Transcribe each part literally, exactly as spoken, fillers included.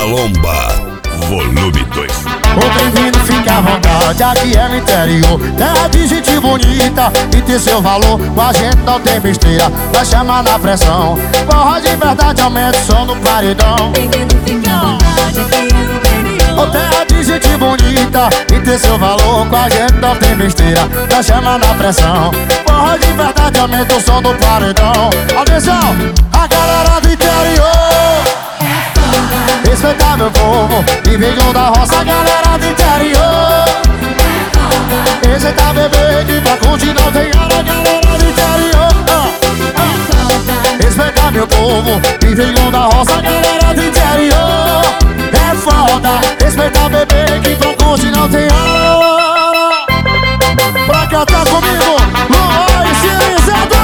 Maromba, volume dois. Ô bem-vindo, fique à vontade, aqui é no interior. Terra de gente bonita e tem seu valor. Com a gente não tem besteira, vai chamar na pressão. Porra de verdade, aumenta o som no paredão. Bem-vindo, fique à vontade, aqui é no interior. Ô terra de gente bonita e tem seu valor. Com a gente não tem besteira, vai chamar na pressão. Porra de verdade, aumenta o som no paredão. Atenção, a galera do interior. Respeitar meu povo e venham da roça, a galera do interior. Respeitar bebê que pra curtir não tem hora, a galera do interior. ah, ah. Respeitar meu povo e venham da roça, a galera do interior. É foda, respeitar bebê que pra curtir não tem hora. Pra cantar comigo, Luan e Cirizado.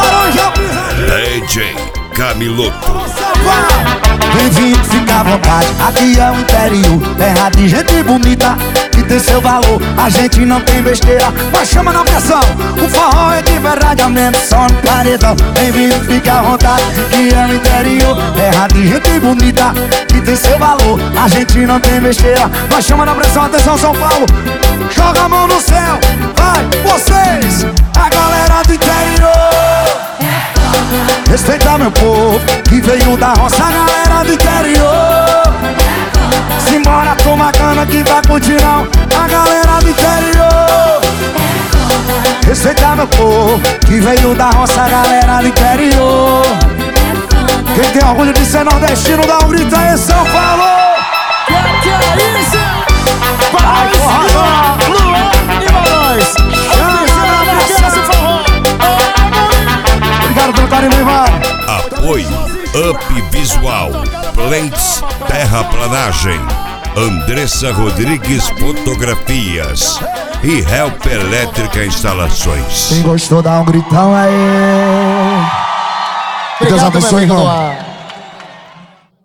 D J Camiloto. Bem-vindo, fica à vontade, aqui é o interior. Terra de gente bonita que tem seu valor. A gente não tem besteira, mas chama na pressão. O forró é de verdade, aumenta o som no paredão. Bem-vindo, fica à vontade, aqui é o interior. Terra de gente bonita que tem seu valor. A gente não tem besteira, mas chama na pressão. Atenção, São Paulo, joga a mão no céu. Vai, vocês, a galera do interior. Respeitar meu povo que veio da roça, a galera do interior. Simbora tomar cana que vai curtir não, a galera do interior. Respeitar meu povo que veio da roça, a galera do interior. Quem tem orgulho de ser nordestino, dá um grito aí, São Paulo. Que que é isso? Vai, porra, Luan e Marões. Obrigado pelo carinho, Ivan. Apoio Up Visual, Plants Terraplanagem, Andressa Rodrigues Fotografias e Help Elétrica Instalações. Quem gostou, dá um gritão aí. Deus abençoe, irmão.